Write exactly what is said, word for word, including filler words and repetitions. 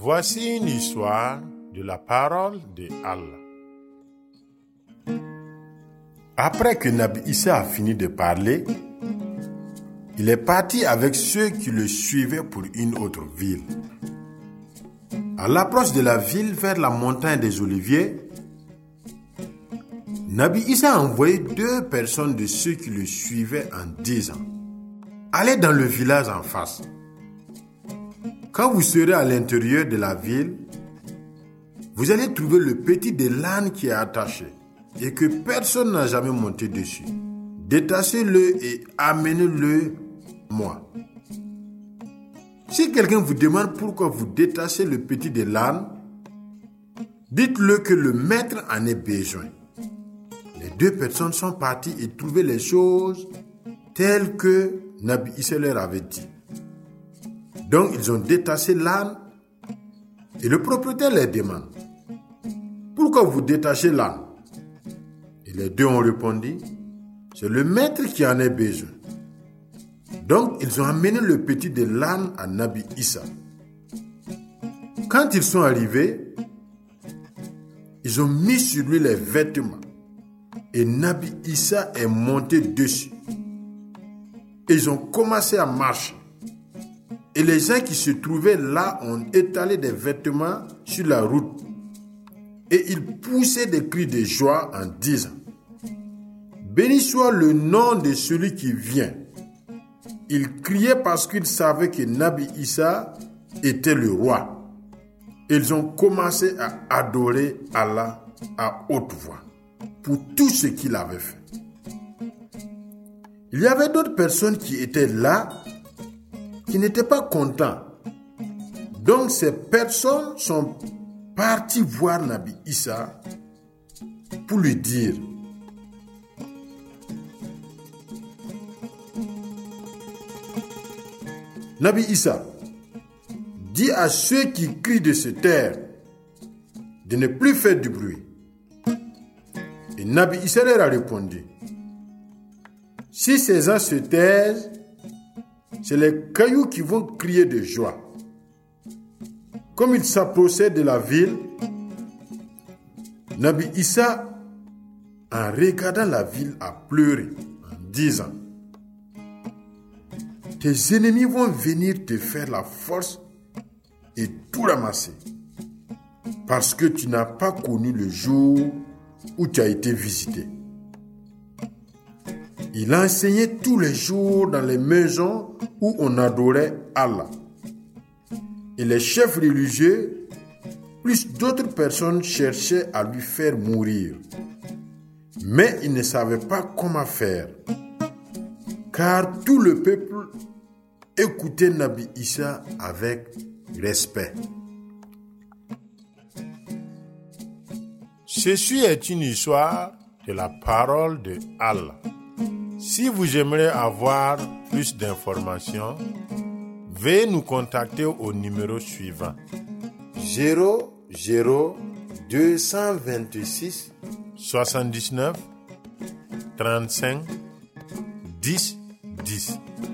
Voici une histoire de la parole de Allah. Après que Nabi Issa a fini de parler, il est parti avec ceux qui le suivaient pour une autre ville. À l'approche de la ville vers la montagne des Oliviers, Nabi Issa a envoyé deux personnes de ceux qui le suivaient en disant « Allez dans le village en face. Quand vous serez à l'intérieur de la ville, vous allez trouver le petit de l'âne qui est attaché et que personne n'a jamais monté dessus. Détachez-le et amenez-le moi. Si quelqu'un vous demande pourquoi vous détachez le petit de l'âne, dites-le que le maître en ait besoin. » Les deux personnes sont parties et trouvaient les choses telles que Nabi Issa leur avait dit. Donc ils ont détaché l'âne et le propriétaire leur demande « Pourquoi vous détachez l'âne ?» Et les deux ont répondu « C'est le maître qui en a besoin. » Donc ils ont amené le petit de l'âne à Nabi Issa. Quand ils sont arrivés, ils ont mis sur lui les vêtements et Nabi Issa est monté dessus. Et ils ont commencé à marcher. Et les gens qui se trouvaient là ont étalé des vêtements sur la route. Et ils poussaient des cris de joie en disant « Béni soit le nom de celui qui vient. » Ils criaient parce qu'ils savaient que Nabi Issa était le roi. Ils ont commencé à adorer Allah à haute voix pour tout ce qu'il avait fait. Il y avait d'autres personnes qui étaient là qui n'étaient pas contents. Donc ces personnes sont parties voir Nabi Issa pour lui dire Nabi Issa, dis à ceux qui crient de se taire de ne plus faire du bruit. Et Nabi Issa leur a répondu si ces gens se taisent, c'est les cailloux qui vont crier de joie. Comme ils s'approchaient de la ville, Nabi Issa, en regardant la ville, a pleuré en disant « Tes ennemis vont venir te faire la force et tout ramasser, parce que tu n'as pas connu le jour où tu as été visité. » Il enseignait tous les jours dans les maisons où on adorait Allah. Et les chefs religieux, plus d'autres personnes cherchaient à lui faire mourir. Mais ils ne savaient pas comment faire, car tout le peuple écoutait Nabi Issa avec respect. Ceci est une histoire de la parole de Allah. Si vous aimeriez avoir plus d'informations, veuillez nous contacter au numéro suivant zéro zéro deux cent vingt-six soixante-dix-neuf trente-cinq dix dix.